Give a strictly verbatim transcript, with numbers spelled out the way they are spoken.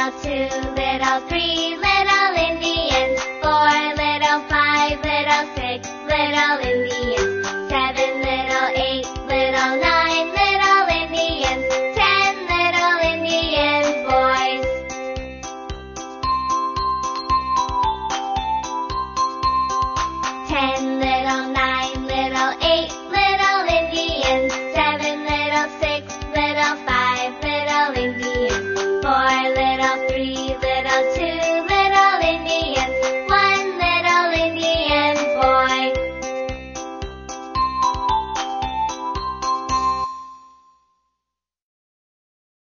little, two little, three little Indians, four little, five little, six little Indians, seven little, eight little, nine little Indians, ten little Indian boys. Ten little, nine little, eight little Indians, seven little, six little, five little Indians, four little, three little, two